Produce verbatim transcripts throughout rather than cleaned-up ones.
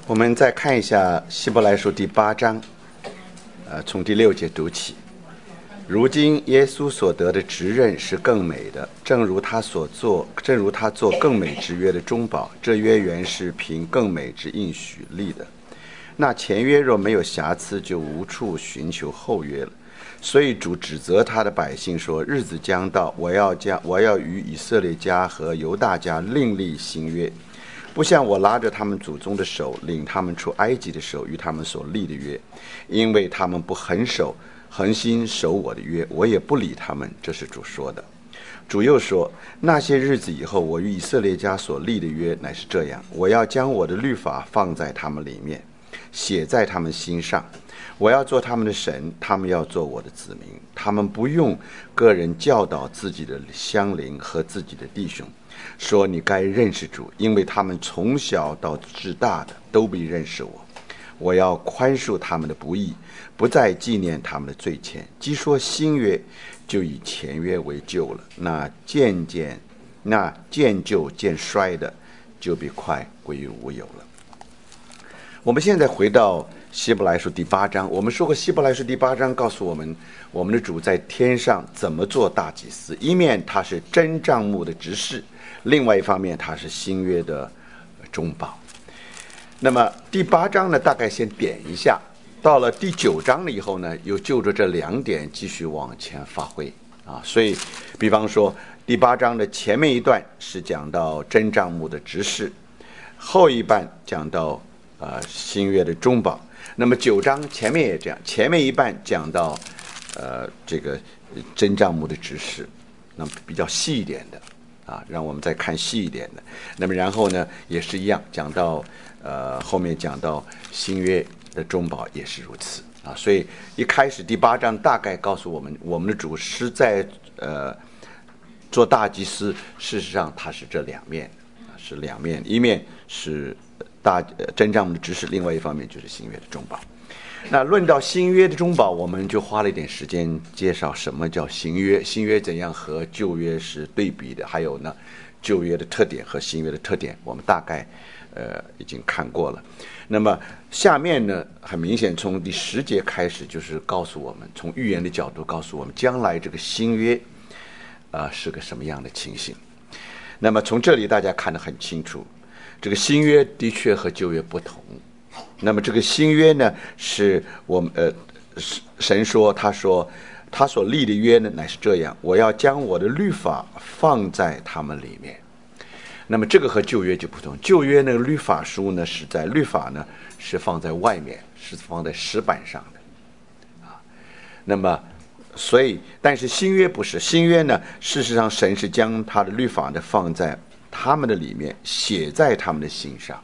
我们再看一下希伯来书第八章，呃，从第六节读起。如今耶稣所得的职任是更美的，正如他所做，正如他做更美之约的中保，这约原是凭更美之应许立的。那前约若没有瑕疵，就无处寻求后约了。所以主指责他的百姓说：日子将到，我要将我要与以色列家和犹大家另立新约，不像我拉着他们祖宗的手，领他们出埃及的手与他们所立的约，因为他们不恒守恒心守我的约，我也不理他们。这是主说的。主又说：那些日子以后，我与以色列家所立的约乃是这样，我要将我的律法放在他们里面，写在他们心上。我要做他们的神，他们要做我的子民。他们不用个人教导自己的乡邻和自己的弟兄，说你该认识主，因为他们从小到至大的都必认识我。我要宽恕他们的不义，不再纪念他们的罪愆。既说新约，就以前约为旧了。那渐渐那渐旧渐衰的，就必快归于无有了。我们现在回到希伯来书第八章。我们说过，希伯来书第八章告诉我们，我们的主在天上怎么做大祭司。一面他是真帐幕的执事，另外一方面他是新约的中保。那么第八章呢，大概先点一下，到了第九章了以后呢，又就着这两点继续往前发挥啊。所以比方说第八章的前面一段是讲到真帐幕的执事，后一半讲到呃新约的中保。那么九章前面也这样，前面一半讲到呃这个真帐幕的执事，那么比较细一点的啊，让我们再看细一点的。那么然后呢也是一样，讲到呃后面讲到新约的中保也是如此啊。所以一开始第八章大概告诉我们，我们的主是在呃做大祭司，事实上他是这两面啊，是两面，一面是大真帐幕的执事，另外一方面就是新约的中保。那论到新约的中保，我们就花了一点时间介绍什么叫新约，新约怎样和旧约是对比的，还有呢旧约的特点和新约的特点，我们大概呃已经看过了。那么下面呢，很明显从第十节开始，就是告诉我们，从预言的角度告诉我们将来这个新约啊、呃、是个什么样的情形。那么从这里大家看得很清楚，这个新约的确和旧约不同。那么这个新约呢，是我们呃神说，他说他所立的约呢，乃是这样，我要将我的律法放在他们里面。那么这个和旧约就不同，旧约那个律法书呢，是在律法呢是放在外面，是放在石板上的啊。那么所以但是新约不是，新约呢事实上神是将他的律法呢放在他们的里面，写在他们的心上。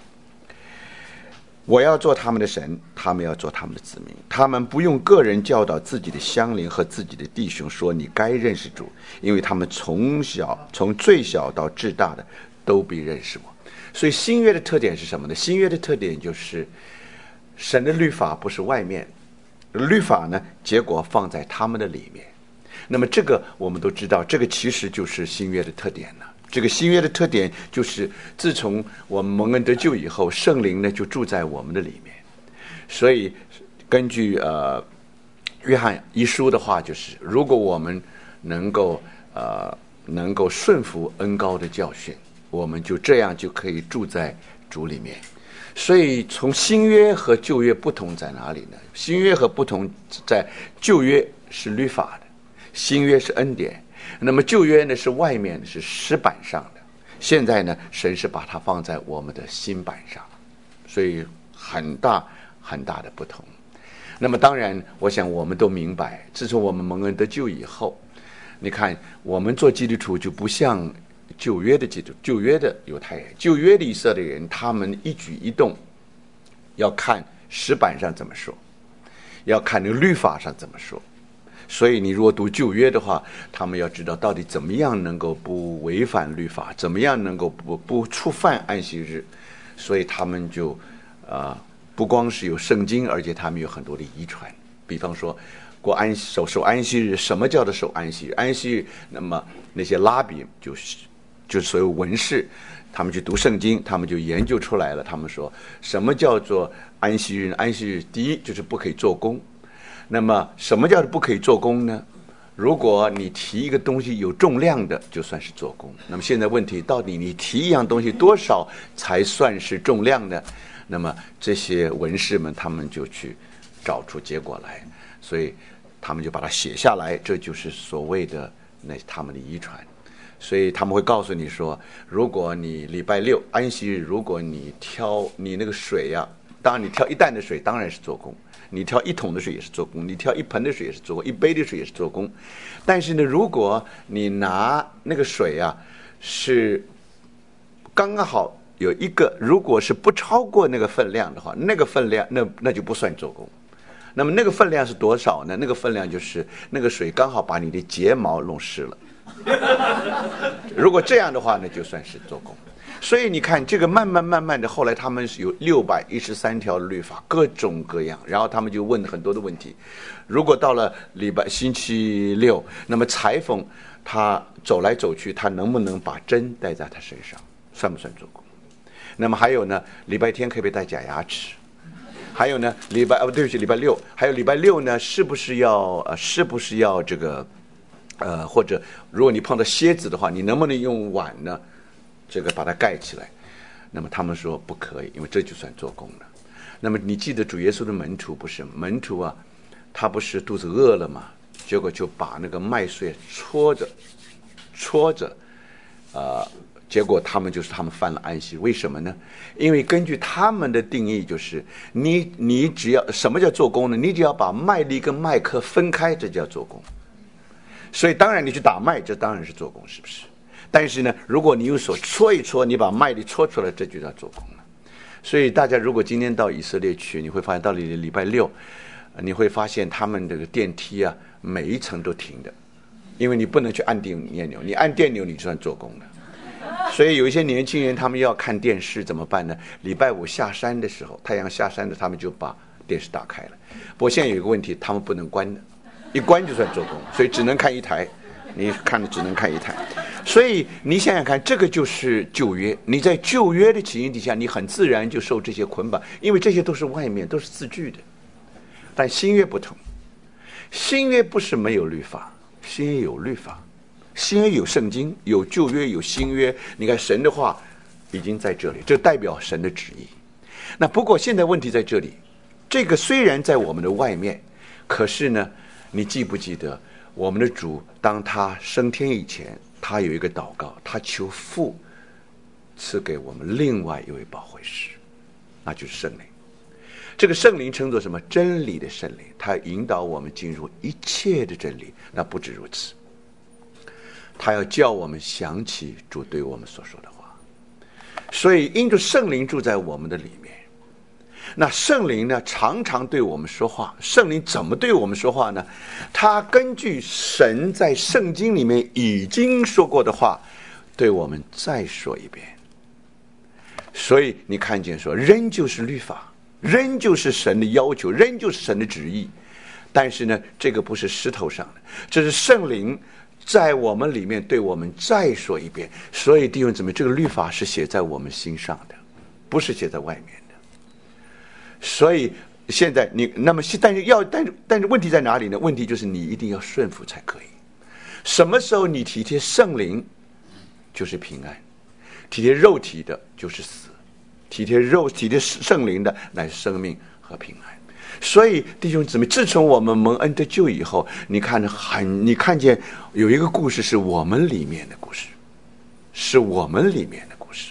我要做他们的神，他们要做他们的子民。他们不用个人教导自己的乡邻和自己的弟兄，说你该认识主，因为他们从小从最小到至大的都必认识我。所以新约的特点是什么呢？新约的特点就是神的律法不是外面，律法呢结果放在他们的里面。那么这个我们都知道，这个其实就是新约的特点呢。这个新约的特点就是，自从我们蒙恩得救以后，圣灵呢就住在我们的里面。所以根据呃约翰一书的话，就是如果我们能够呃能够顺服恩膏的教训，我们就这样就可以住在主里面。所以从新约和旧约不同在哪里呢？新约和不同在旧约是律法的，新约是恩典。那么旧约呢是外面是石板上的，现在呢神是把它放在我们的心板上，所以很大很大的不同。那么当然我想我们都明白，自从我们蒙恩得救以后，你看我们做基督徒就不像旧约的基督旧约的犹太人，旧约的以色列人，他们一举一动要看石板上怎么说，要看那个律法上怎么说。所以你如果读旧约的话，他们要知道到底怎么样能够不违反律法，怎么样能够不不触犯安息日。所以他们就啊、呃、不光是有圣经，而且他们有很多的遗传。比方说过安守守安息日，什么叫做守安息日？安息日，那么那些拉比就就是所有文士，他们去读圣经，他们就研究出来了。他们说，什么叫做安息日？安息日第一就是不可以做工。那么什么叫做不可以做工呢？如果你提一个东西有重量的，就算是做工。那么现在问题，到底你提一样东西多少才算是重量呢？那么这些文士们，他们就去找出结果来，所以他们就把它写下来，这就是所谓的那他们的遗传。所以他们会告诉你说，如果你礼拜六安息日，如果你挑你那个水呀、啊，当然你挑一担的水当然是做工，你挑一桶的水也是做工，你挑一盆的水也是做工，一杯的水也是做工。但是呢，如果你拿那个水啊，是刚刚好有一个，如果是不超过那个分量的话，那个分量那那就不算做工。那么那个分量是多少呢？那个分量就是那个水刚好把你的睫毛弄湿了。如果这样的话呢，就算是做工。所以你看，这个慢慢慢慢的，后来他们是有六百一十三条律法，各种各样。然后他们就问很多的问题。如果到了礼拜星期六，那么裁缝他走来走去，他能不能把针戴在他身上，算不算做工？那么还有呢，礼拜天可不可以戴假牙齿？还有呢，礼拜哦，对不起，礼拜六，还有礼拜六呢，是不是要呃，是不是要这个？呃，或者如果你碰到蝎子的话，你能不能用碗呢，这个把它盖起来？那么他们说不可以，因为这就算做工了。那么你记得主耶稣的门徒不是门徒啊，他不是肚子饿了嘛，结果就把那个麦穗搓着搓着，呃，结果他们就是他们犯了安息。为什么呢？因为根据他们的定义，就是你你只要什么叫做工呢？你只要把麦粒跟麦壳分开，这叫做工。所以当然你去打麦，这当然是做工，是不是？但是呢，如果你用手搓一搓，你把麦粒搓出来，这就叫做工了。所以大家如果今天到以色列去，你会发现到了礼拜六，你会发现他们这个电梯啊，每一层都停的，因为你不能去按电钮，你按电钮你就算做工了。所以有一些年轻人他们要看电视怎么办呢？礼拜五下山的时候，太阳下山的，他们就把电视打开了。不过现在有一个问题，他们不能关的。一关就算做工，所以只能看一台，你看的只能看一台。所以你想想看，这个就是旧约。你在旧约的情形底下，你很自然就受这些捆绑，因为这些都是外面都是字句的。但新约不同，新约不是没有律法，新约有律法，新约有圣经，有旧约有新约。你看神的话已经在这里，这代表神的旨意。那不过现在问题在这里，这个虽然在我们的外面，可是呢，你记不记得我们的主当他升天以前，他有一个祷告，他求父赐给我们另外一位保惠师，那就是圣灵。这个圣灵称作什么？真理的圣灵，他引导我们进入一切的真理。那不止如此，他要叫我们想起主对我们所说的话。所以因着圣灵住在我们的里面，那圣灵呢常常对我们说话。圣灵怎么对我们说话呢？他根据神在圣经里面已经说过的话，对我们再说一遍。所以你看见说，仍旧是律法，仍旧是神的要求，仍旧是神的旨意。但是呢，这个不是石头上的，这是圣灵在我们里面对我们再说一遍。所以弟兄姊妹，这个律法是写在我们心上的，不是写在外面的。所以现在你那么但是要但是但是问题在哪里呢？问题就是你一定要顺服才可以。什么时候你体贴圣灵，就是平安；体贴肉体的，就是死；体贴肉体贴圣灵的，乃是生命和平安。所以弟兄姊妹，自从我们蒙恩得救以后，你看很你看见有一个故事是我们里面的故事，是我们里面的故事。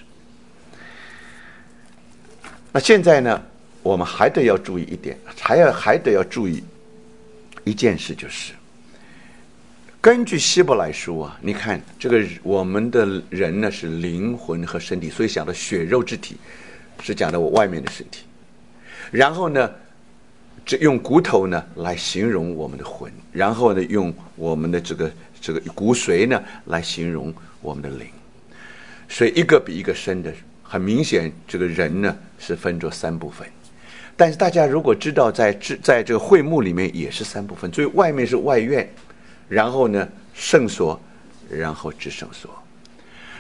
那现在呢，我们还得要注意一点，还要还得要注意一件事，就是根据希伯来书啊，你看这个我们的人呢是灵魂和身体，所以讲的血肉之体是讲的我外面的身体，然后呢这用骨头呢来形容我们的魂，然后呢用我们的这个这个骨髓呢来形容我们的灵，所以一个比一个深的。很明显这个人呢是分作三部分，但是大家如果知道在在这个会幕里面也是三部分，所以外面是外院，然后呢圣所，然后至圣所。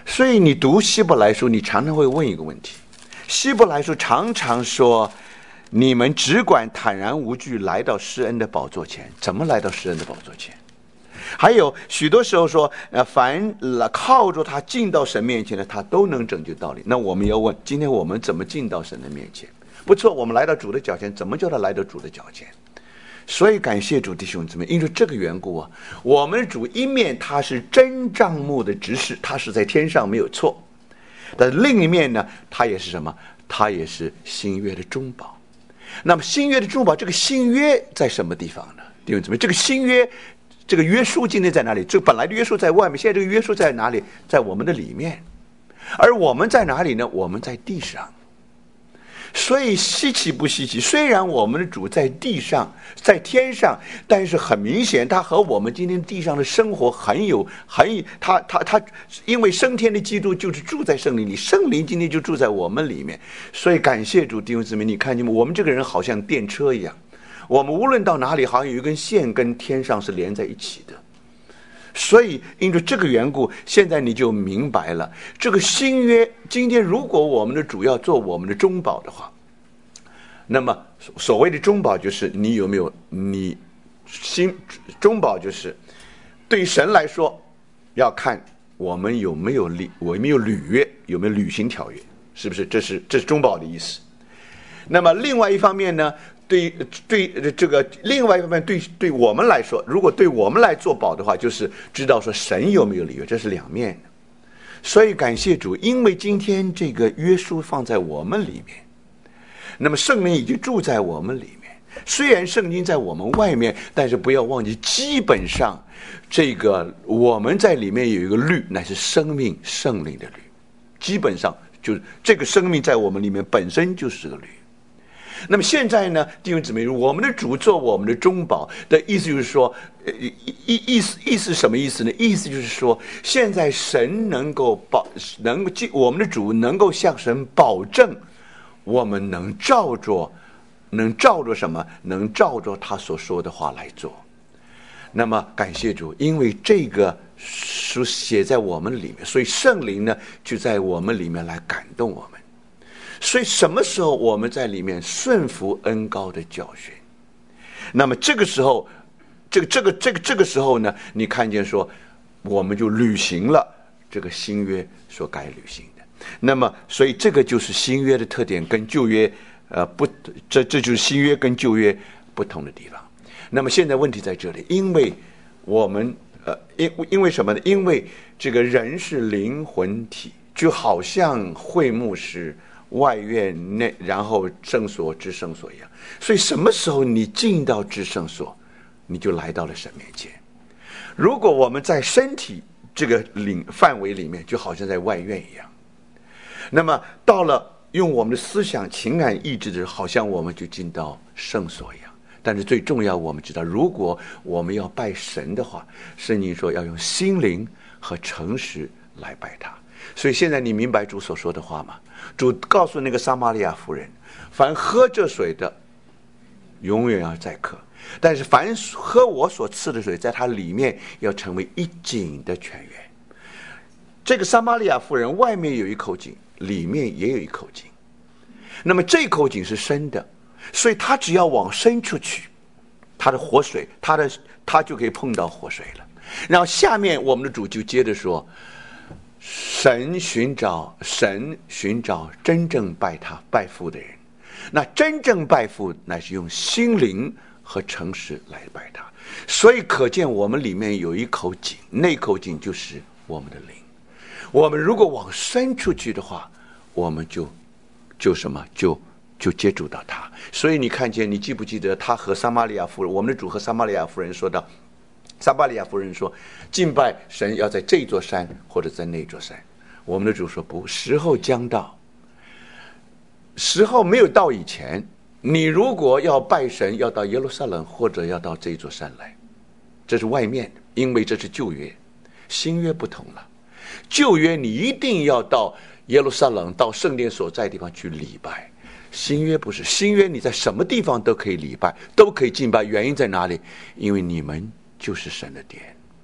所以你读希伯来书，你常常会问一个问题，希伯来书常常说你们只管坦然无惧来到施恩的宝座前。怎么来到施恩的宝座前？还有许多时候说呃，凡靠着他进到神面前的，他都能拯救道理。那我们要问，今天我们怎么进到神的面前？不错，我们来到主的脚前，怎么叫他来到主的脚前？所以感谢主，弟兄姊妹，因为这个缘故啊，我们主一面他是真帐幕的执事，他是在天上没有错，但另一面呢，他也是什么？他也是新约的中保。那么新约的中保，这个新约在什么地方呢？弟兄姊妹，这个新约这个约束今天在哪里？这本来的约束在外面，现在这个约束在哪里？在我们的里面。而我们在哪里呢？我们在地上。所以稀奇不稀奇？虽然我们的主在地上，在天上，但是很明显，他和我们今天地上的生活很有很他他他，因为升天的基督就是住在圣灵里，圣灵今天就住在我们里面。所以感谢主，弟兄姊妹，你看见吗？我们这个人好像电车一样，我们无论到哪里，好像有一根线跟天上是连在一起的。所以因着这个缘故，现在你就明白了，这个新约今天如果我们的主要做我们的中保的话，那么所谓的中保就是你有没有你新中保就是对神来说要看我们有没有履我们有履约，有没有履行条约，是不是？这是这是中保的意思。那么另外一方面呢，对对这个另外一方面对对我们来说，如果对我们来做保的话，就是知道说神有没有履约，这是两面的。所以感谢主，因为今天这个约束放在我们里面，那么圣灵已经住在我们里面。虽然圣经在我们外面，但是不要忘记，基本上这个我们在里面有一个律，乃是生命圣灵的律。基本上就是这个生命在我们里面本身就是个律。那么现在呢，弟兄姊妹，我们的主做我们的中保的意思就是说，呃，意意思意思什么意思呢？意思就是说，现在神能够保，能够我们的主能够向神保证，我们能照着，能照着什么？能照着他所说的话来做。那么感谢主，因为这个书写在我们里面，所以圣灵呢就在我们里面来感动我们。所以什么时候我们在里面顺服恩膏的教训，那么这个时候这个这个这个这个时候呢，你看见说我们就履行了这个新约所该履行的。那么所以这个就是新约的特点，跟旧约呃不这这就是新约跟旧约不同的地方。那么现在问题在这里，因为我们呃因因为什么呢？因为这个人是灵魂体，就好像会幕是外院内，然后圣所至圣所一样。所以什么时候你进到至圣所，你就来到了神面前。如果我们在身体这个领范围里面，就好像在外院一样。那么到了用我们的思想情感意志的，好像我们就进到圣所一样。但是最重要，我们知道，如果我们要拜神的话，圣经说要用心灵和诚实来拜他。所以现在你明白主所说的话吗？主告诉那个撒玛利亚妇人，凡喝这水的永远要再渴，但是凡喝我所赐的水，在它里面要成为一井的泉源。这个撒玛利亚妇人外面有一口井，里面也有一口井，那么这口井是深的，所以他只要往深处去，他的活水他的他就可以碰到活水了。然后下面我们的主就接着说，神寻找神寻找真正拜他拜父的人，那真正拜父乃是用心灵和诚实来拜他。所以可见我们里面有一口井，那口井就是我们的灵。我们如果往深处去的话，我们就就什么就就接触到他。所以你看见，你记不记得他和撒玛利亚妇人，我们的主和撒玛利亚妇人说到，撒玛利亚妇人说敬拜神要在这座山或者在那座山，我们的主说不，时候将到，时候没有到以前，你如果要拜神，要到耶路撒冷或者要到这座山来，这是外面的，因为这是旧约。新约不同了，旧约你一定要到耶路撒冷，到圣殿所在的地方去礼拜。新约不是，新约你在什么地方都可以礼拜，都可以敬拜。原因在哪里？因为你们就是神的殿。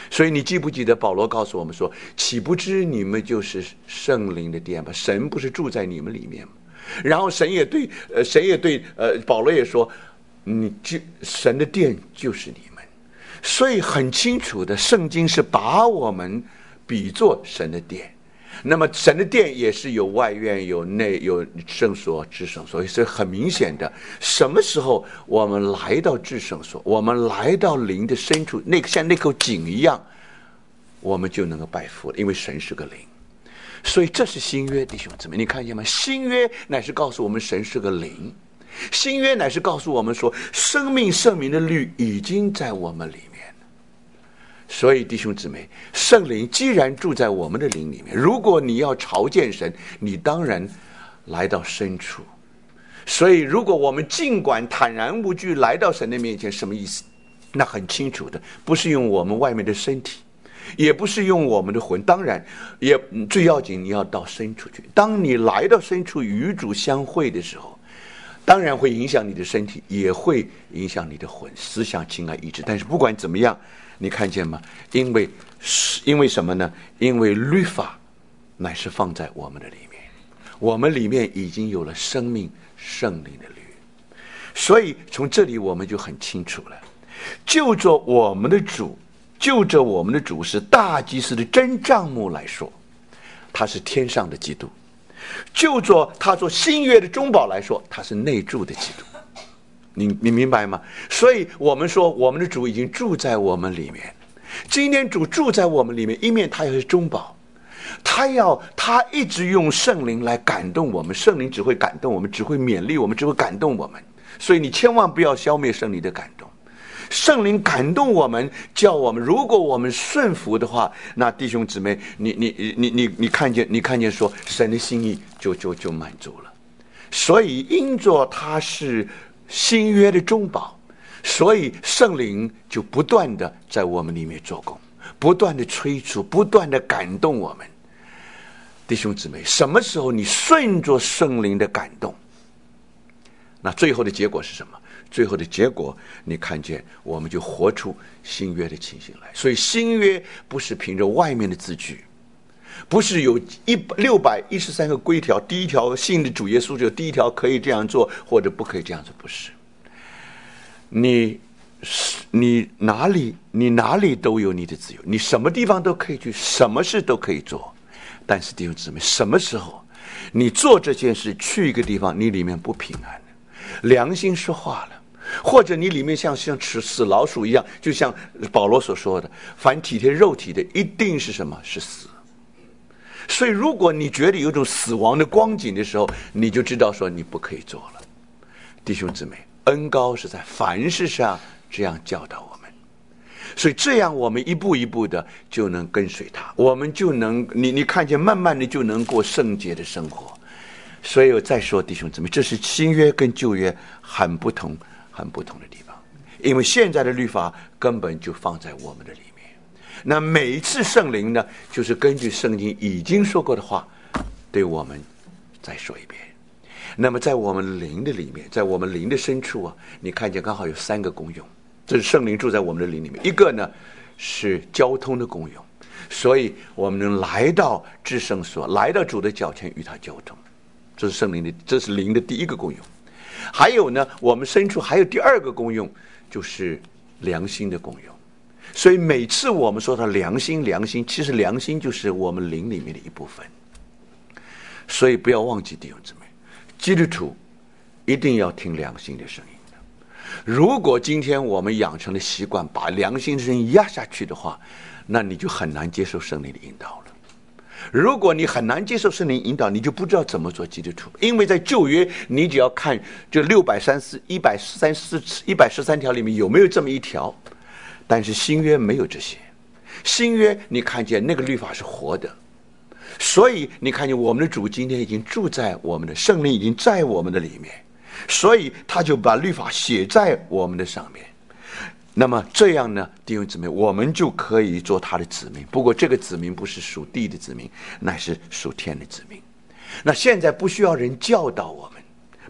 所以你记不记得保罗告诉我们说，岂不知你们就是圣灵的殿吗？神不是住在你们里面吗？然后神也对呃神也对呃保罗也说，你就神的殿就是你们。所以很清楚的，圣经是把我们比作神的殿。那么神的殿也是有外院有内有圣所至圣所，所以很明显的，什么时候我们来到至圣所，我们来到灵的深处，那个像那口井一样，我们就能够拜父了，因为神是个灵。所以这是新约，弟兄姊妹，你看见吗？新约乃是告诉我们神是个灵，新约乃是告诉我们说，生命圣名的律已经在我们里面。所以弟兄姊妹，圣灵既然住在我们的灵里面，如果你要朝见神，你当然来到深处。所以如果我们尽管坦然无惧来到神的面前，什么意思？那很清楚的，不是用我们外面的身体，也不是用我们的魂，当然也最要紧你要到深处去。当你来到深处与主相会的时候，当然会影响你的身体，也会影响你的魂、思想、情感、意志。但是不管怎么样，你看见吗？因为因为什么呢？因为律法乃是放在我们的里面，我们里面已经有了生命圣灵的律。所以从这里我们就很清楚了，就着我们的主，就着我们的主是大祭司的真帐幕来说，他是天上的基督；就着他做新约的中保来说，他是内住的基督。你你明白吗？所以我们说我们的主已经住在我们里面。今天主住在我们里面，一面他也是中保，他要他一直用圣灵来感动我们，圣灵只会感动我们，只会勉励我们，只会感动我们。所以你千万不要消灭圣灵的感动，圣灵感动我们，叫我们，如果我们顺服的话，那弟兄姊妹，你你你你你看见你看见说神的心意就就就满足了。所以因着他是新约的中保，所以圣灵就不断的在我们里面做工，不断的催促，不断的感动我们。弟兄姊妹，什么时候你顺着圣灵的感动，那最后的结果是什么？最后的结果你看见我们就活出新约的情形来。所以新约不是凭着外面的字句，不是有一六百一十三个规条，第一条信的主耶稣就第一条可以这样做或者不可以这样做，不是。你你哪里你哪里都有你的自由，你什么地方都可以去，什么事都可以做。但是弟兄姊妹，什么时候你做这件事去一个地方，你里面不平安，良心说话了，或者你里面像像吃死老鼠一样，就像保罗所说的，凡体贴肉体的一定是什么？是死。所以如果你觉得有一种死亡的光景的时候，你就知道说你不可以做了。弟兄姊妹，恩膏是在凡事上这样教导我们，所以这样我们一步一步的就能跟随他，我们就能你你看见慢慢的就能过圣洁的生活。所以我再说弟兄姊妹，这是新约跟旧约很不同很不同的地方，因为现在的律法根本就放在我们的里面。那每一次圣灵呢，就是根据圣经已经说过的话对我们再说一遍。那么在我们灵的里面，在我们灵的深处啊，你看见刚好有三个功用，这是圣灵住在我们的灵里面。一个呢是交通的功用，所以我们能来到至圣所，来到主的脚前与他交通，这是圣灵的，这是灵的第一个功用。还有呢，我们深处还有第二个功用，就是良心的功用。所以每次我们说到良心良心，其实良心就是我们灵里面的一部分。所以不要忘记弟兄姊妹，基督徒一定要听良心的声音的。如果今天我们养成了习惯把良心的声音压下去的话，那你就很难接受圣灵的引导了。如果你很难接受圣灵引导，你就不知道怎么做基督徒。因为在旧约你只要看这六百三十一百三十一百十三条里面有没有这么一条，但是新约没有这些。新约你看见那个律法是活的，所以你看见我们的主今天已经住在我们的，圣灵已经在我们的里面，所以他就把律法写在我们的上面。那么这样呢，弟兄姊妹，我们就可以做他的子民。不过这个子民不是属地的子民，乃是属天的子民。那现在不需要人教导我们，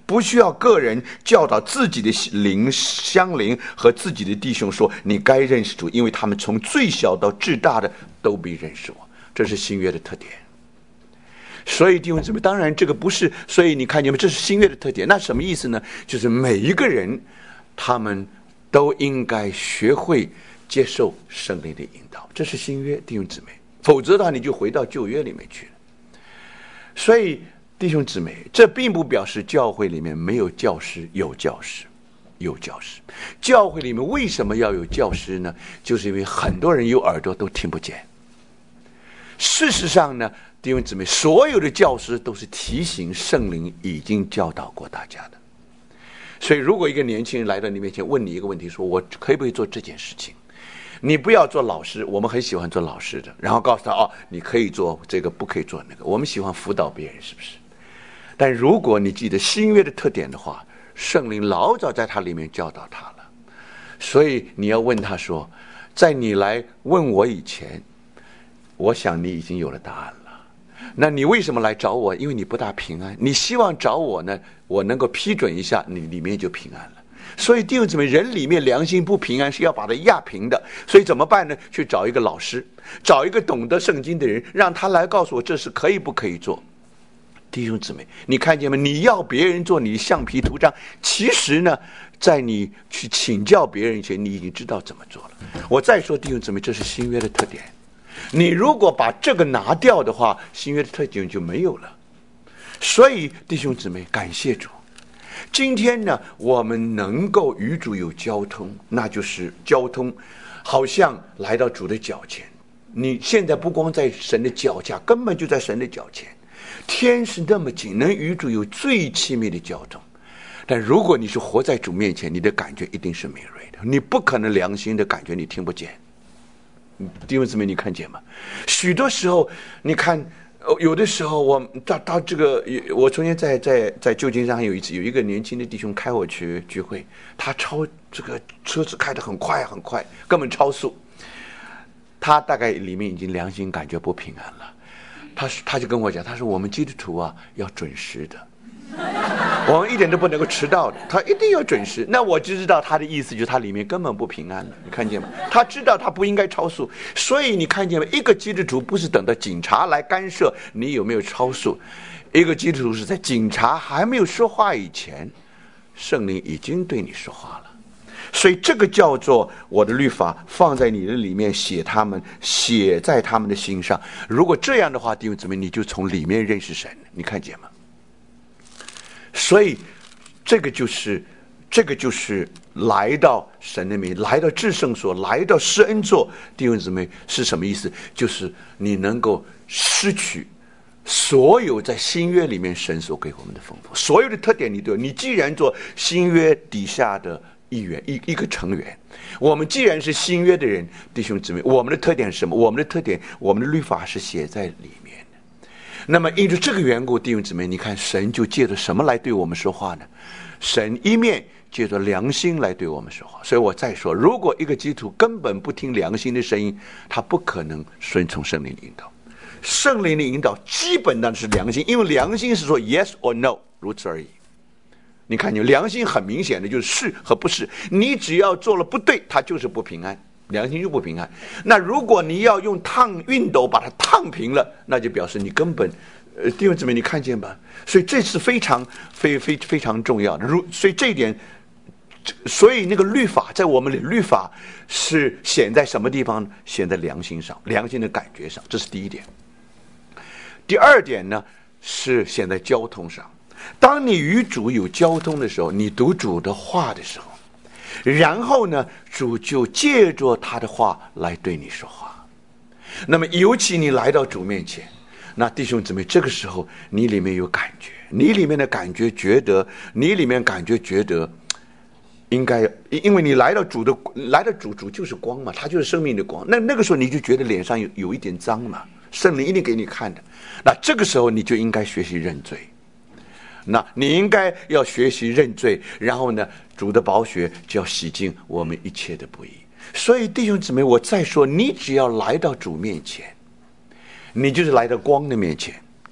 不需要个人教导自己的邻相邻和自己的弟兄说你该认识主，因为他们从最小到至大的都必认识我。这是新约的特点。所以弟兄姊妹，当然这个不是，所以你看见没，这是新约的特点。那什么意思呢？就是每一个人他们都应该学会接受圣灵的引导，这是新约，弟兄姊妹。否则的话你就回到旧约里面去了。所以弟兄姊妹，这并不表示教会里面没有教师，有教师，有教师。教会里面为什么要有教师呢？就是因为很多人有耳朵都听不见。事实上呢，弟兄姊妹，所有的教师都是提醒圣灵已经教导过大家的。所以如果一个年轻人来到你面前问你一个问题，说我可以不可以做这件事情，你不要做老师，我们很喜欢做老师的，然后告诉他哦，你可以做这个，不可以做那个，我们喜欢辅导别人，是不是？但如果你记得新约的特点的话，圣灵老早在他里面教导他了。所以你要问他说，在你来问我以前，我想你已经有了答案了。那你为什么来找我？因为你不大平安，你希望找我呢，我能够批准一下，你里面就平安了。所以弟兄姊妹，人里面良心不平安是要把它压平的。所以怎么办呢？去找一个老师，找一个懂得圣经的人，让他来告诉我这是可以不可以做。弟兄姊妹，你看见吗？你要别人做你橡皮图章，其实呢，在你去请教别人以前，你已经知道怎么做了。我再说，弟兄姊妹，这是新约的特点。你如果把这个拿掉的话，新约的特点就没有了。所以弟兄姊妹，感谢主，今天呢，我们能够与主有交通，那就是交通好像来到主的脚前。你现在不光在神的脚下，根本就在神的脚前。天是那么近，能与主有最亲密的交通。但如果你是活在主面前，你的感觉一定是敏锐的，你不可能良心的感觉你听不见。弟兄姊妹，你看见吗？许多时候你看，有的时候我到到这个，我昨天在在在旧金山有一次，有一个年轻的弟兄开我去聚会，他超这个车子开得很快很快，根本超速。他大概里面已经良心感觉不平安了。他他就跟我讲，他说我们基督徒啊要准时的，我们一点都不能够迟到的，他一定要准时。那我就知道他的意思就是他里面根本不平安了，你看见吗？他知道他不应该超速，所以你看见吗？一个基督徒不是等到警察来干涉你有没有超速，一个基督徒是在警察还没有说话以前，圣灵已经对你说话了。所以这个叫做我的律法放在你的里面，写他们，写在他们的心上。如果这样的话，弟兄姊妹，你就从里面认识神，你看见吗？所以这个就是这个就是来到神的名，来到至圣所，来到施恩座。弟兄姊妹，是什么意思？就是你能够失去所有在新约里面神所给我们的丰富，所有的特点你都有。你既然做新约底下的一员，一一个成员，我们既然是新约的人，弟兄姊妹，我们的特点是什么？我们的特点，我们的律法是写在里面的。那么因着这个缘故，弟兄姊妹，你看神就借着什么来对我们说话呢？神一面借着良心来对我们说话。所以我再说，如果一个基督徒根本不听良心的声音，他不可能顺从圣灵的引导。圣灵的引导基本上是良心，因为良心是说 yes or no， 如此而已。你看，你良心很明显的就是是和不是，你只要做了不对，它就是不平安，良心就不平安。那如果你要用烫熨斗把它烫平了，那就表示你根本，呃，弟兄姊妹，你看见吧？所以这是非常非非非常重要的。如所以这一点，所以那个律法在我们的律法是显在什么地方？显在良心上，良心的感觉上，这是第一点。第二点呢，是显在交通上。当你与主有交通的时候，你读主的话的时候，然后呢，主就借着他的话来对你说话。那么尤其你来到主面前，那弟兄姊妹，这个时候你里面有感觉，你里面的感觉觉得，你里面感觉觉得应该，因为你来到主的，来到主，主就是光嘛，他就是生命的光。那那个时候你就觉得脸上有有一点脏嘛，圣灵一定给你看的。那这个时候你就应该学习认罪。那你应该要学习认罪，然后呢，主的宝血就要洗净我们一切的不义。所以弟兄姊妹，我再说，你只要来到主面前，你就是来到光的面前，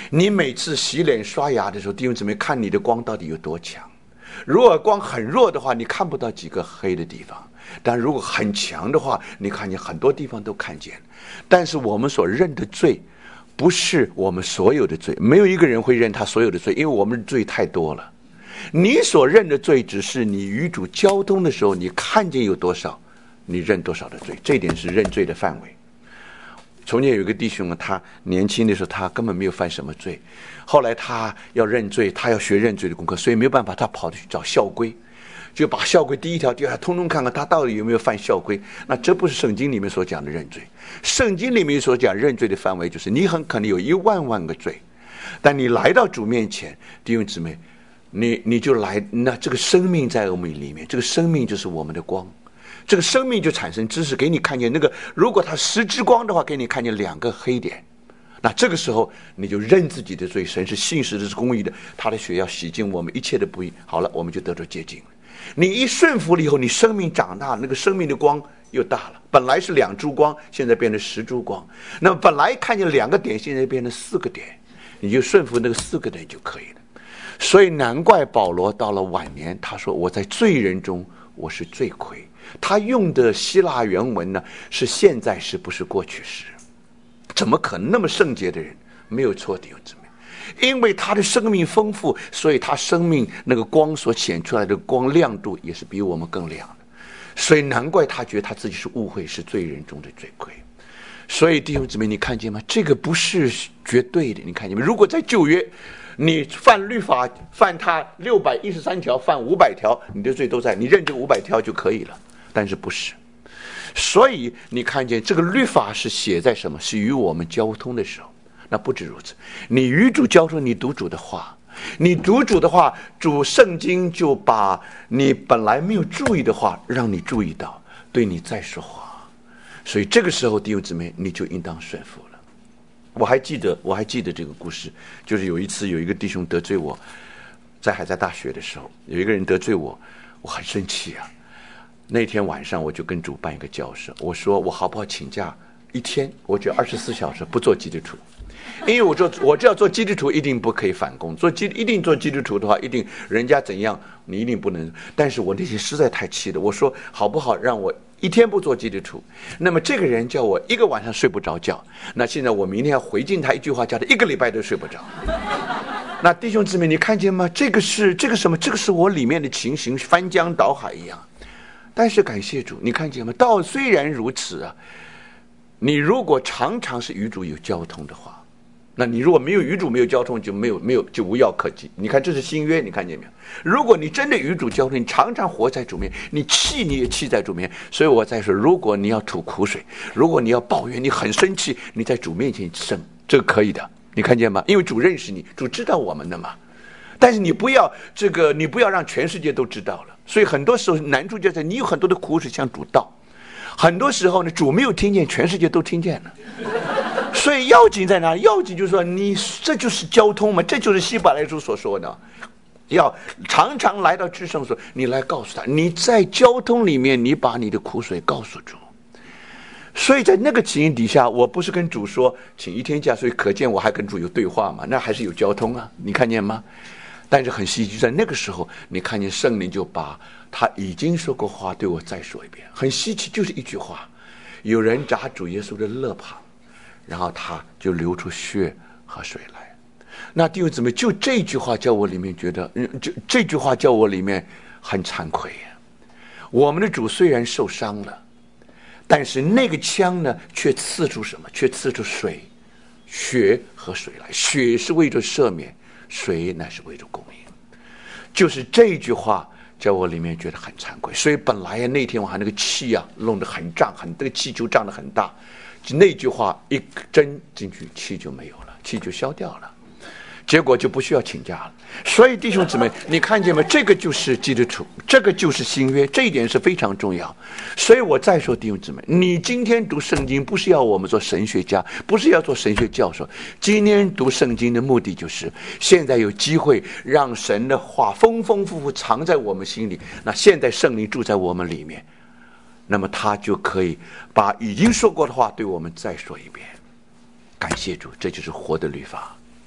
你每次洗脸刷牙的时候，弟兄姊妹，看你的光到底有多强。如果光很弱的话，你看不到几个黑的地方，但如果很强的话，你看见很多地方都看见。但是我们所认的罪不是我们所有的罪，没有一个人会认他所有的罪，因为我们的罪太多了。你所认的罪只是你与主交通的时候，你看见有多少，你认多少的罪，这点是认罪的范围。从前有一个弟兄，他年轻的时候他根本没有犯什么罪，后来他要认罪，他要学认罪的功课，所以没有办法，他跑去找校规，就把校规第一条第二条通通看看他到底有没有犯校规。那这不是圣经里面所讲的认罪。圣经里面所讲认罪的范围就是你很可能有一万万个罪，但你来到主面前，弟兄姊妹，你你就来，那这个生命在我们里面，这个生命就是我们的光，这个生命就产生知识，给你看见那个，如果它十之光的话，给你看见两个黑点，那这个时候你就认自己的罪，神是信实的，是公义的，他的血要洗净我们一切的不义。好了，我们就得着洁净了。你一顺服了以后，你生命长大，那个生命的光又大了，本来是两株光，现在变成十株光。那么本来看见两个点，现在变成四个点，你就顺服那个四个点就可以了。所以难怪保罗到了晚年，他说我在罪人中我是罪魁。他用的希腊原文呢是现在时，不是过去时。怎么可能那么圣洁的人？没有错，弟兄姊妹，因为他的生命丰富，所以他生命那个光所显出来的光亮度也是比我们更亮的。所以难怪他觉得他自己是误会，是罪人中的罪魁。所以弟兄姊妹，你看见吗？这个不是绝对的，你看见吗？如果在旧约，你犯律法，犯他六百一十三条，犯五百条，你的罪都在，你认这个五百条就可以了。但是不是，所以你看见这个律法是写在什么？是与我们交通的时候。那不止如此，你与主交通，你读主的话，你读主的话，主圣经就把你本来没有注意的话让你注意到，对你再说话。所以这个时候弟兄姊妹，你就应当顺服了。我还记得我还记得这个故事，就是有一次有一个弟兄得罪我，在还在大学的时候，有一个人得罪我，我很生气啊。那天晚上我就跟主办一个教室，我说我好不好请假一天，我只要二十四小时不做基督徒，因为我做我只要做基督徒一定不可以反攻，做基一定做基督徒的话，一定人家怎样你一定不能。但是我那天实在太气了，我说好不好让我一天不做基督徒，那么这个人叫我一个晚上睡不着觉，那现在我明天要回敬他一句话，叫他一个礼拜都睡不着。那弟兄姊妹，你看见吗？这个是这个什么？这个是我里面的情形，翻江倒海一样。但是感谢主，你看见吗？道虽然如此啊，你如果常常是与主有交通的话，那你如果没有与主没有交通，就没有没有就无药可及。你看这是新约，你看见没有？如果你真的与主交通，你常常活在主面，你气你也气在主面。所以我在说，如果你要吐苦水，如果你要抱怨，你很生气，你在主面前生，这个可以的，你看见吗？因为主认识你，主知道我们的嘛。但是你不要这个，你不要让全世界都知道了。所以很多时候难处就在你有很多的苦水向主倒，很多时候呢主没有听见，全世界都听见了。所以要紧在哪里？要紧就是说你这就是交通嘛，这就是希伯来书所说的，要常常来到至圣所，你来告诉他，你在交通里面，你把你的苦水告诉主。所以在那个情形底下，我不是跟主说请一天假，所以可见我还跟主有对话嘛，那还是有交通啊，你看见吗？但是很稀奇，在那个时候你看见圣灵就把他已经说过话对我再说一遍，很稀奇，就是一句话，有人扎主耶稣的肋旁，然后他就流出血和水来。那弟兄姊妹，就这句话叫我里面觉得，嗯，就这句话叫我里面很惭愧呀。我们的主虽然受伤了，但是那个枪呢，却刺出什么？却刺出水、血和水来。血是为着赦免，水乃是为着供应。就是这句话叫我里面觉得很惭愧。所以本来呀，那天晚上那个气啊弄得很胀，很这个气球胀得很大，那句话一针进去，气就没有了，气就消掉了，结果就不需要请假了。所以弟兄姊妹，你看见吗？这个就是基督徒，这个就是新约，这一点是非常重要。所以我再说，弟兄姊妹，你今天读圣经不是要我们做神学家，不是要做神学教授，今天读圣经的目的就是现在有机会让神的话丰丰富富藏在我们心里，那现在圣灵住在我们里面，那么他就可以把已经说过的话对我们再说一遍。感谢主，这就是活的律法。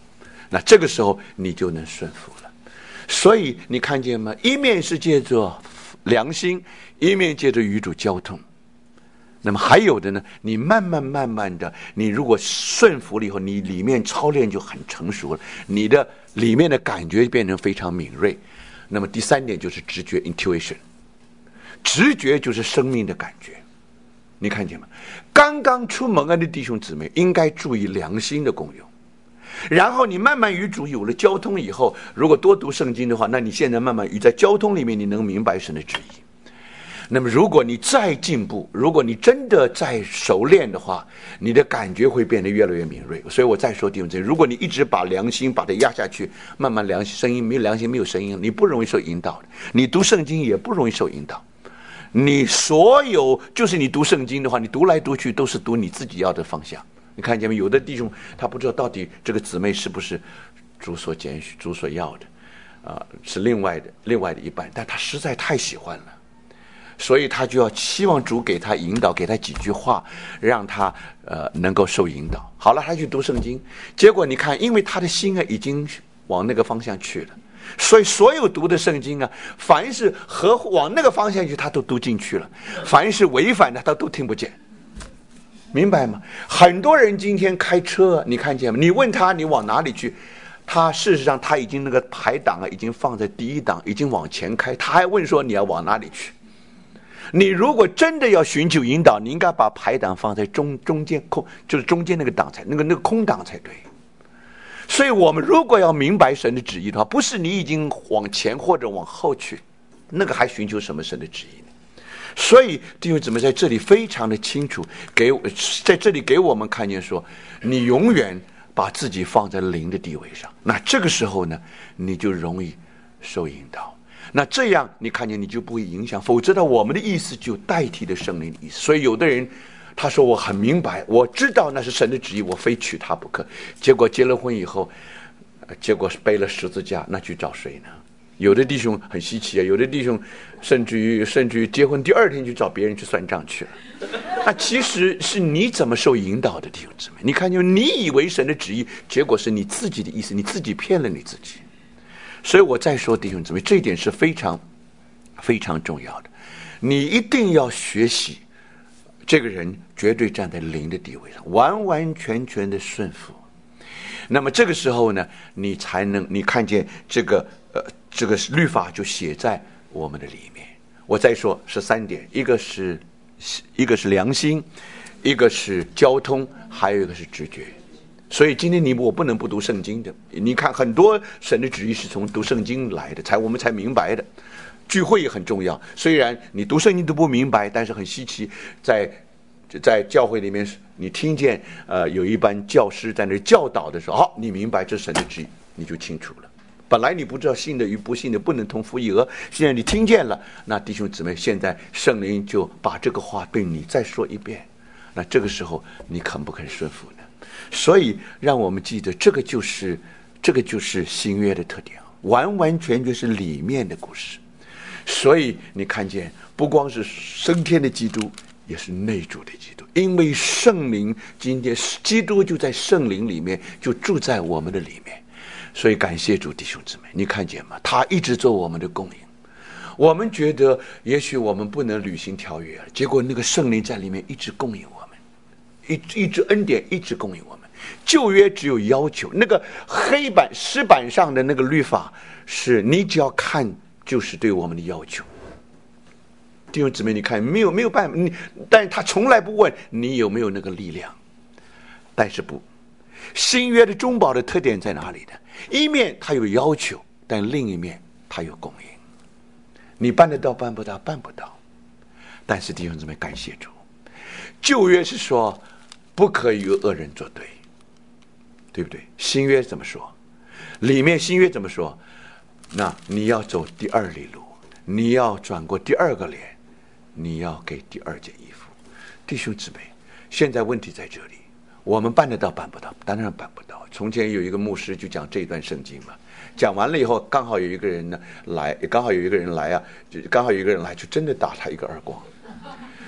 那这个时候你就能顺服了。所以你看见吗？一面是借着良心，一面借着与主交通。那么还有的呢，你慢慢慢慢的，你如果顺服了以后，你里面操练就很成熟了，你的里面的感觉变成非常敏锐。那么第三点就是直觉 intuition， 直觉就是生命的感觉。你看见吗？刚刚出蒙恩的弟兄姊妹应该注意良心的功用，然后你慢慢与主有了交通以后，如果多读圣经的话，那你现在慢慢与在交通里面你能明白神的旨意。那么如果你再进步，如果你真的再熟练的话，你的感觉会变得越来越敏锐。所以我再说弟兄姊妹，如果你一直把良心把它压下去，慢慢良心声音没有良心没有声音，你不容易受引导的。你读圣经也不容易受引导。你所有就是你读圣经的话，你读来读去都是读你自己要的方向。你看见没？有的弟兄他不知道到底这个姊妹是不是主所拣选、主所要的，啊、呃，是另外的另外的一半，但他实在太喜欢了。所以他就要期望主给他引导，给他几句话，让他呃能够受引导。好了，他去读圣经，结果你看，因为他的心啊已经往那个方向去了，所以所有读的圣经啊，凡是和往那个方向去，他都读进去了；凡是违反的，他都听不见。明白吗？很多人今天开车，你看见吗？你问他你往哪里去，他事实上他已经那个排档啊，已经放在第一档，已经往前开，他还问说你要往哪里去。你如果真的要寻求引导，你应该把排档放在中中间空，就是中间那个档才那个那个空档才对。所以我们如果要明白神的旨意的话，不是你已经往前或者往后去，那个还寻求什么神的旨意呢？所以弟兄姊妹在这里非常的清楚，给在这里给我们看见说，你永远把自己放在灵的地位上，那这个时候呢，你就容易受引导。那这样你看见你就不会影响，否则的我们的意思就代替了圣灵的意思。所以有的人他说我很明白，我知道那是神的旨意，我非娶她不可，结果结了婚以后，结果背了十字架，那去找谁呢？有的弟兄很稀奇啊，有的弟兄甚至于甚至于结婚第二天就找别人去算账去了。那其实是你怎么受引导的，弟兄姊妹？你看见你以为神的旨意，结果是你自己的意思，你自己骗了你自己。所以我再说弟兄姊妹，这一点是非常非常重要的，你一定要学习，这个人绝对站在灵的地位上，完完全全的顺服。那么这个时候呢，你才能你看见这个呃这个律法就写在我们的里面。我再说是三点，一个是一个是良心，一个是交通，还有一个是直觉。所以今天你我不能不读圣经的。你看很多神的旨意是从读圣经来的，才我们才明白的。聚会也很重要，虽然你读圣经都不明白，但是很稀奇，在在教会里面你听见呃有一班教师在那教导的时候，好、哦，你明白这是神的旨意，你就清楚了。本来你不知道信的与不信的不能同负一讹，现在你听见了，那弟兄姊妹，现在圣灵就把这个话对你再说一遍，那这个时候你肯不肯顺服呢？所以让我们记得，这个就是这个就是新约的特点，完完全全是里面的故事。所以你看见，不光是升天的基督，也是内住的基督，因为圣灵今天基督就在圣灵里面，就住在我们的里面。所以感谢主弟兄姊妹，你看见吗？他一直做我们的供应。我们觉得也许我们不能履行条约，结果那个圣灵在里面一直供应我们，一一直恩典一直供应我们。旧约只有要求，那个黑板石板上的那个律法，是你只要看就是对我们的要求。弟兄姊妹，你看没有没有办法，你但他从来不问你有没有那个力量。但是不，新约的中保的特点在哪里呢？一面他有要求，但另一面他有供应。你办得到办不到？办不到。但是弟兄姊妹，感谢主，旧约是说不可以与恶人作对，对不对？新约怎么说？里面新约怎么说？那你要走第二里路，你要转过第二个脸，你要给第二件衣服。弟兄姊妹，现在问题在这里，我们办得到办不到？当然办不到。从前有一个牧师就讲这段圣经嘛，讲完了以后，刚好有一个人呢来，刚好有一个人来啊，就刚好有一个人来，就真的打他一个耳光。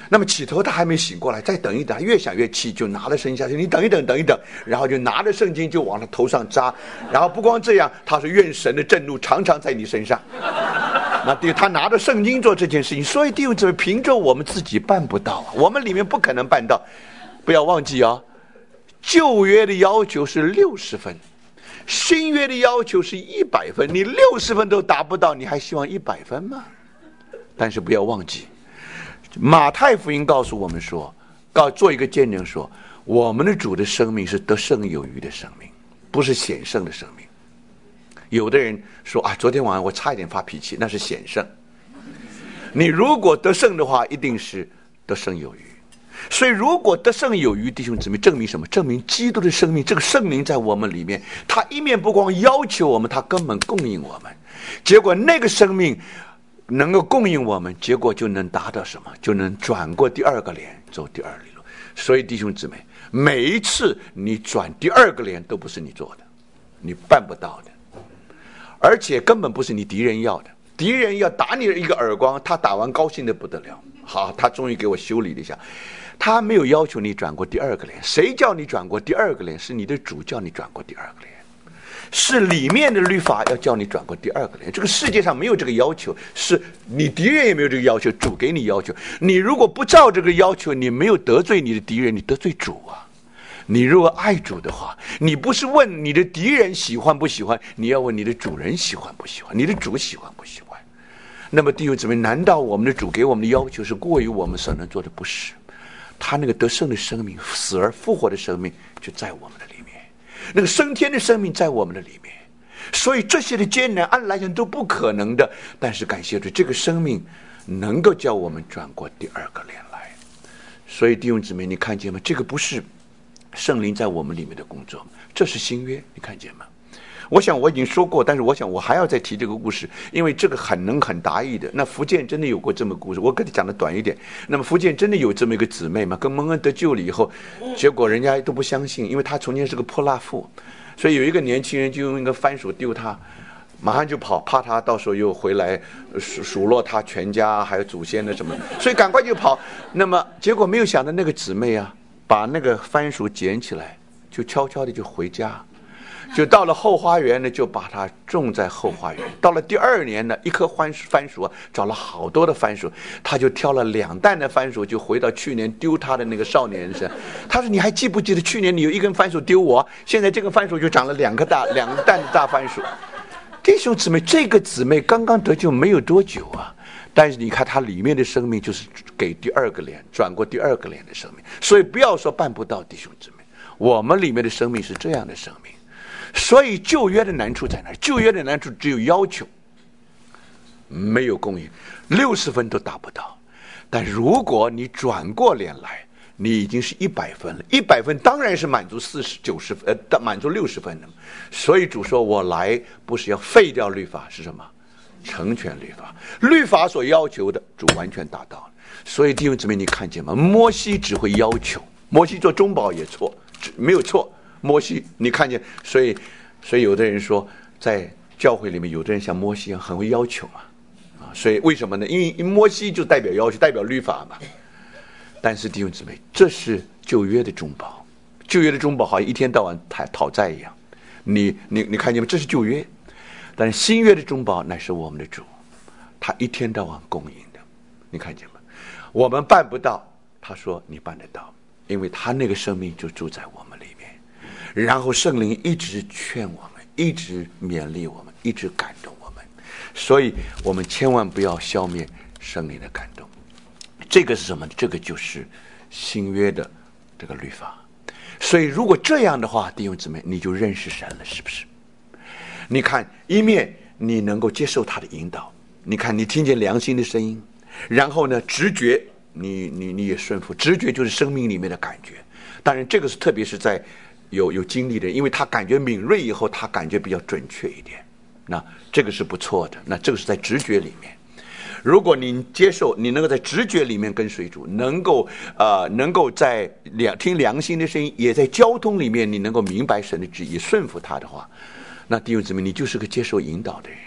那么起头他还没醒过来，再等一等，越想越气，就拿了圣经下去，你等一等，等一等，然后就拿着圣经就往他头上扎，然后不光这样，他说愿神的震怒常常在你身上。那对他拿着圣经做这件事情，所以弟兄姊妹，凭着我们自己办不到，我们里面不可能办到。不要忘记啊，旧约的要求是六十分，新约的要求是一百分，你六十分都达不到，你还希望一百分吗？但是不要忘记，马太福音告诉我们说，告做一个见证说，我们的主的生命是得胜有余的生命，不是显胜的生命。有的人说啊，昨天晚上我差一点发脾气，那是显胜。你如果得胜的话，一定是得胜有余。所以如果得胜有余，弟兄姊妹，证明什么？证明基督的生命，这个圣灵在我们里面，他一面不光要求我们，他根本供应我们。结果那个生命能够供应我们，结果就能达到什么？就能转过第二个脸，走第二里路。所以弟兄姊妹，每一次你转第二个脸都不是你做的，你办不到的，而且根本不是你敌人要的。敌人要打你一个耳光，他打完高兴的不得了，好，他终于给我修理了一下。他没有要求你转过第二个脸，谁叫你转过第二个脸？是你的主叫你转过第二个脸，是里面的律法要叫你转过第二个脸。这个世界上没有这个要求，是你敌人也没有这个要求，主给你要求。你如果不照这个要求，你没有得罪你的敌人，你得罪主啊。你如果爱主的话，你不是问你的敌人喜欢不喜欢，你要问你的主人喜欢不喜欢，你的主喜欢不喜欢。那么弟兄姊妹，难道我们的主给我们的要求是过于我们所能做的？不是，他那个得胜的生命，死而复活的生命就在我们的里面，那个升天的生命在我们的里面。所以这些的艰难按来讲都不可能的，但是感谢主，这个生命能够叫我们转过第二个脸来。所以弟兄姊妹，你看见吗？这个不是圣灵在我们里面的工作，这是新约，你看见吗？我想我已经说过，但是我想我还要再提这个故事，因为这个很能很达意的。那福建真的有过这么个故事，我跟你讲的短一点。那么福建真的有这么一个姊妹嘛，跟蒙恩得救了以后，结果人家都不相信，因为她从前是个泼辣妇，所以有一个年轻人就用一个番薯丢她，马上就跑，怕她到时候又回来数数落她全家还有祖先的什么，所以赶快就跑。那么结果没有想到那个姊妹啊，把那个番薯捡起来，就悄悄的就回家，就到了后花园呢，就把它种在后花园。到了第二年呢，一颗番薯番薯啊，找了好多的番薯，他就挑了两担的番薯，就回到去年丢他的那个少年人身。他说：“你还记不记得去年你有一根番薯丢我？现在这个番薯就长了两个大两担的大番薯。”弟兄姊妹，这个姊妹刚刚得救没有多久啊。但是你看他里面的生命就是给第二个脸，转过第二个脸的生命。所以不要说办不到，弟兄姊妹，我们里面的生命是这样的生命。所以旧约的难处在哪？旧约的难处只有要求，没有供应，六十分都达不到。但如果你转过脸来，你已经是一百分了。一百分当然是满足四十九十分，呃，满足六十分的。所以主说：“我来不是要废掉律法，是什么？成全律法。律法所要求的，主完全达到了。所以弟兄姊妹，你看见吗？摩西只会要求，摩西做中保也错，没有错。摩西，你看见，所以，所以有的人说，在教会里面，有的人像摩西一样很会要求嘛，啊，所以为什么呢？因为摩西就代表要求，代表律法嘛。但是弟兄姊妹，这是旧约的中保，旧约的中保好像一天到晚讨讨债一样，你你你看见吗？这是旧约，但是新约的中保乃是我们的主，他一天到晚供应的，你看见吗？我们办不到，他说你办得到，因为他那个生命就住在我们里面。然后圣灵一直劝我们，一直勉励我们，一直感动我们，所以我们千万不要消灭圣灵的感动。这个是什么呢？这个就是新约的这个律法。所以如果这样的话，弟兄姊妹，你就认识神了，是不是？你看，一面你能够接受他的引导，你看你听见良心的声音，然后呢，直觉你你你也顺服，直觉就是生命里面的感觉。当然这个是特别是在有有经历的，因为他感觉敏锐以后，他感觉比较准确一点，那这个是不错的。那这个是在直觉里面。如果你接受，你能够在直觉里面跟随主，能够呃能够在良听良心的声音，也在交通里面你能够明白神的旨意，顺服他的话，那弟兄姊妹，你就是个接受引导的人。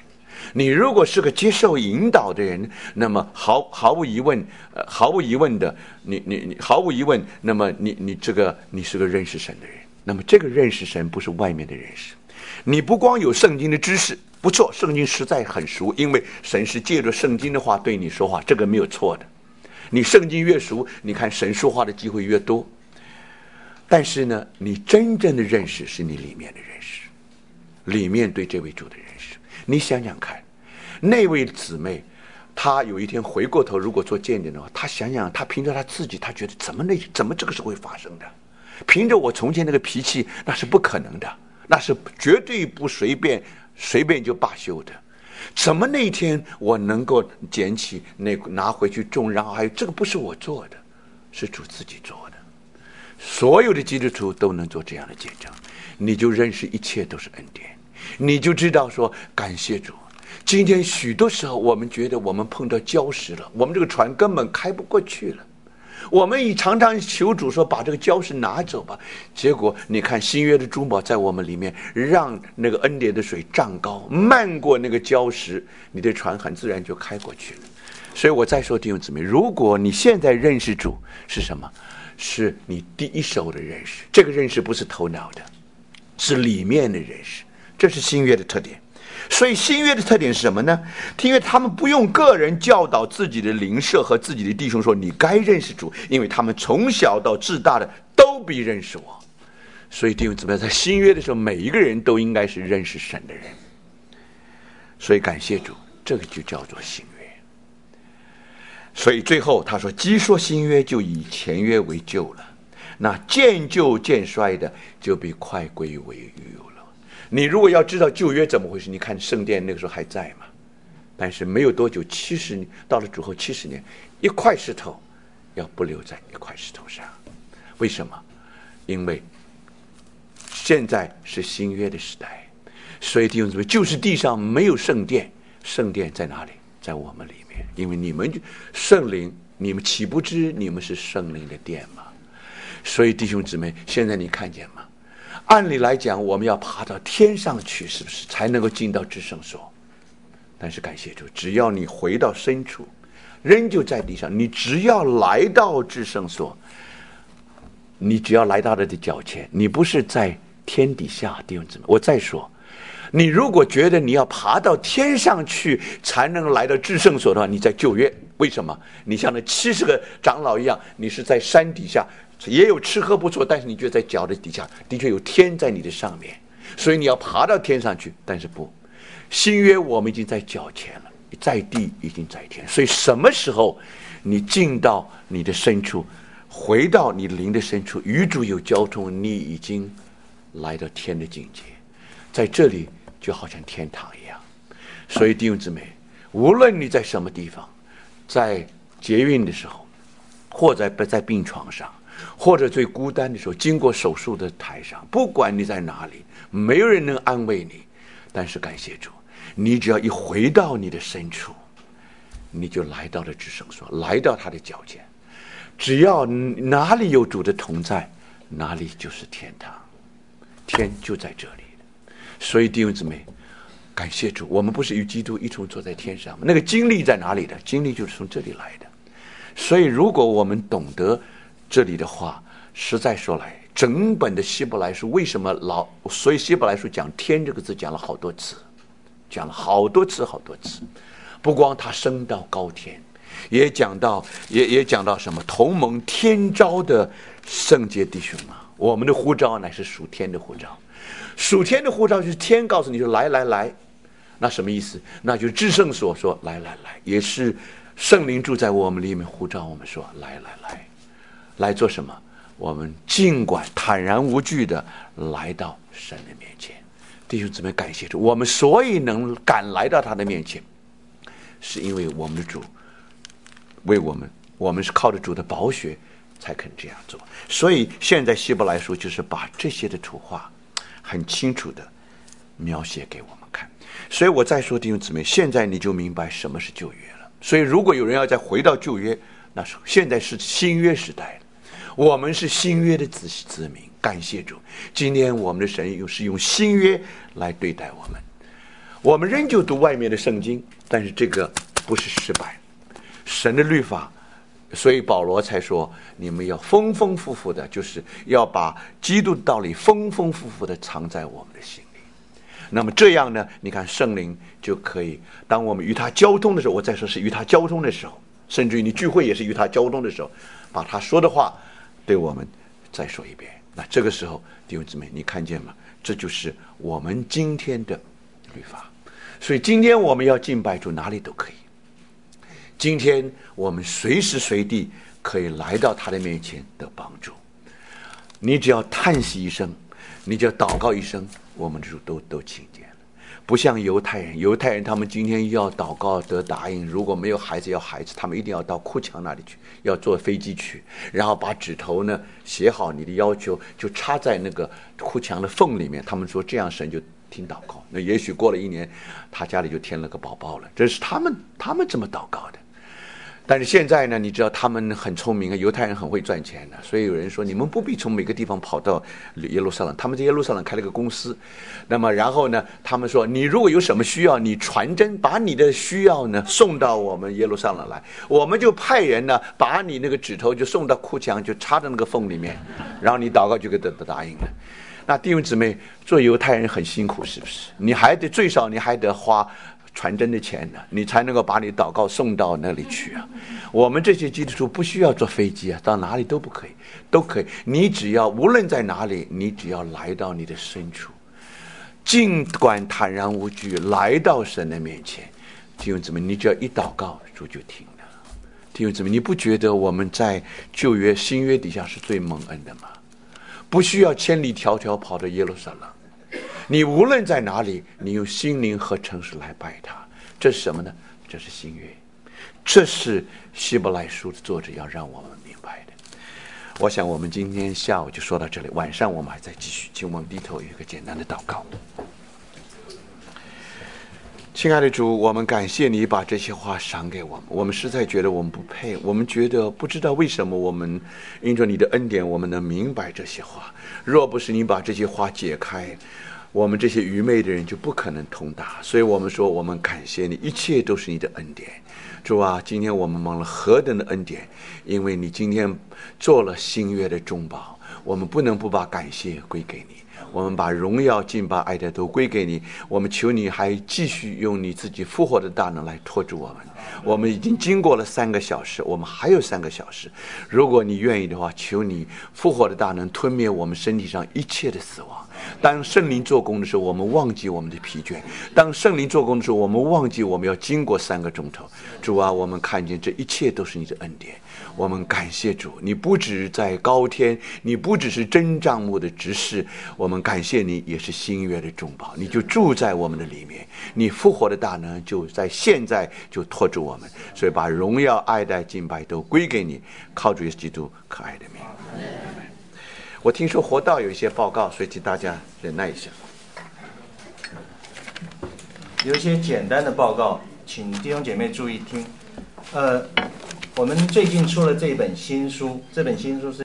你如果是个接受引导的人，那么毫毫无疑问，呃，毫无疑问的，你你你毫无疑问，那么你你这个你是个认识神的人。那么这个认识神不是外面的认识，你不光有圣经的知识，不错，圣经实在很熟，因为神是借着圣经的话对你说话，这个没有错的。你圣经越熟，你看神说话的机会越多。但是呢，你真正的认识是你里面的认识，里面对这位主的认识。你想想看，那位姊妹，她有一天回过头，如果做见证的话，她想想，她凭着她自己，她觉得怎么那怎么这个是会发生的？凭着我从前那个脾气，那是不可能的，那是绝对不随便随便就罢休的。怎么那天我能够捡起那拿回去种，然后还有这个不是我做的，是主自己做的。所有的基督徒都能做这样的见证，你就认识一切都是恩典，你就知道说感谢主。今天许多时候我们觉得我们碰到礁石了，我们这个船根本开不过去了，我们也常常求主说把这个礁石拿走吧，结果你看新约的珠宝在我们里面，让那个恩典的水涨高，漫过那个礁石，你的船很自然就开过去了。所以我再说弟兄姊妹，如果你现在认识主是什么？是你第一手的认识，这个认识不是头脑的，是里面的认识，这是新约的特点。所以新约的特点是什么呢？因为他们不用个人教导自己的邻舍和自己的弟兄说你该认识主，因为他们从小到至大的都必认识我。所以弟兄姊妹，在新约的时候，每一个人都应该是认识神的人。所以感谢主，这个就叫做新约。所以最后他说，既说新约，就以前约为旧了，那渐旧渐衰的，就必快归为余有了。你如果要知道旧约怎么回事，你看圣殿那个时候还在嘛，但是没有多久，七十年到了主后七十年，一块石头要不留在一块石头上。为什么？因为现在是新约的时代，所以弟兄姊妹，就是地上没有圣殿，圣殿在哪里？在我们里面。因为你们圣灵，你们岂不知你们是圣灵的殿吗？所以弟兄姊妹，现在你看见吗？按理来讲，我们要爬到天上去，是不是才能够进到至圣所？但是感谢主，只要你回到深处，人就在地上，你只要来到至圣所，你只要来到他的脚前，你不是在天底下。弟兄姊妹，我再说，你如果觉得你要爬到天上去才能来到至圣所的话，你在旧约。为什么？你像那七十个长老一样，你是在山底下，也有吃喝不错，但是你觉得在脚的底下的确有天在你的上面，所以你要爬到天上去。但是不，新约我们已经在脚前了，在地已经在天。所以什么时候你进到你的深处，回到你灵的深处，与主有交通，你已经来到天的境界，在这里就好像天堂一样。所以弟兄姊妹，无论你在什么地方，在捷运的时候，或者在病床上，或者最孤单的时候，经过手术的台上，不管你在哪里，没有人能安慰你，但是感谢主，你只要一回到你的深处，你就来到了至圣所，来到他的脚前。只要哪里有主的同在，哪里就是天堂，天就在这里。所以弟兄姊妹，感谢主，我们不是与基督一同坐在天上吗？那个经历在哪里的？经历就是从这里来的。所以如果我们懂得这里的话，实在说来，整本的希伯来书为什么老，所以希伯来书讲天这个字讲了好多次，讲了好多次好多次，不光他升到高天，也讲到也也讲到什么同盟天召的圣洁弟兄啊，我们的呼召乃是属天的呼召，属天的呼召就是天告诉你说来来来，那什么意思？那就是至圣所说来来来，也是圣灵住在我们里面呼召我们说来来来，来做什么？我们尽管坦然无惧的来到神的面前。弟兄姊妹，感谢主，我们所以能敢来到他的面前，是因为我们的主为我们，我们是靠着主的宝血才肯这样做。所以现在希伯来书就是把这些的图画很清楚的描写给我们看。所以我再说弟兄姊妹，现在你就明白什么是旧约了。所以如果有人要再回到旧约，那是现在是新约时代了，我们是新约的子子民。感谢主，今天我们的神又是用新约来对待我们。 我们仍旧读外面的圣经，但是这个不是失败。神的律法，所以保罗才说，你们要丰丰富富的，就是要把基督的道理丰丰富富的藏在我们的心里。那么这样呢，你看圣灵就可以，当我们与他交通的时候，我再说是与他交通的时候，甚至于你聚会也是与他交通的时候，把他说的话对我们再说一遍。那这个时候弟兄姊妹，你看见吗？这就是我们今天的律法。所以今天我们要敬拜主，哪里都可以。今天我们随时随地可以来到他的面前得帮助。你只要叹息一声，你只要祷告一声，我们的主都都听见了。不像犹太人，犹太人他们今天要祷告得答应，如果没有孩子要孩子，他们一定要到哭墙那里去，要坐飞机去，然后把指头呢写好你的要求，就插在那个哭墙的缝里面。他们说这样神就听祷告。那也许过了一年，他家里就添了个宝宝了。这是他们他们这么祷告的。但是现在呢，你知道他们很聪明啊，犹太人很会赚钱的，所以有人说你们不必从每个地方跑到耶路撒冷，他们在耶路撒冷开了个公司。那么然后呢，他们说你如果有什么需要，你传真把你的需要呢送到我们耶路撒冷来，我们就派人呢把你那个指头就送到哭墙，就插在那个缝里面，然后你祷告就给得得答应了。那弟兄姊妹，做犹太人很辛苦，是不是？你还得最少你还得花传真的钱呢，你才能够把你祷告送到那里去啊。我们这些基督徒不需要坐飞机啊，到哪里都不可以，都可以。你只要无论在哪里，你只要来到你的深处，尽管坦然无惧来到神的面前。弟兄姊妹，你只要一祷告，主就听了。弟兄姊妹，你不觉得我们在旧约新约底下是最蒙恩的吗？不需要千里迢迢跑到耶路撒冷，你无论在哪里，你用心灵和诚实来拜他。这是什么呢？这是新约，这是希伯来书的作者要让我们明白的。我想我们今天下午就说到这里，晚上我们还在继续，请我们低头有一个简单的祷告。亲爱的主，我们感谢你把这些话赏给我们，我们实在觉得我们不配，我们觉得不知道为什么我们因着你的恩典我们能明白这些话，若不是你把这些话解开，我们这些愚昧的人就不可能通达。所以我们说我们感谢你，一切都是你的恩典。主啊，今天我们蒙了何等的恩典，因为你今天做了新约的中保，我们不能不把感谢归给你，我们把荣耀敬拜爱的都归给你。我们求你还继续用你自己复活的大能来托住我们。我们已经经过了三个小时，我们还有三个小时，如果你愿意的话，求你复活的大能吞灭我们身体上一切的死亡。当圣灵做工的时候，我们忘记我们的疲倦，当圣灵做工的时候，我们忘记我们要经过三个钟头。主啊，我们看见这一切都是你的恩典，我们感谢主，你不只在高天，你不只是真帐幕的执事，我们感谢你也是新约的中保，你就住在我们的里面，你复活的大能就在现在就托住我们。所以把荣耀爱戴敬拜都归给你，靠主耶稣基督可爱的名。我听说活道有一些报告，所以请大家忍耐一下。 有一些简单的报告，请弟兄姐妹注意听。呃，我们最近出了这本新书，这本新书是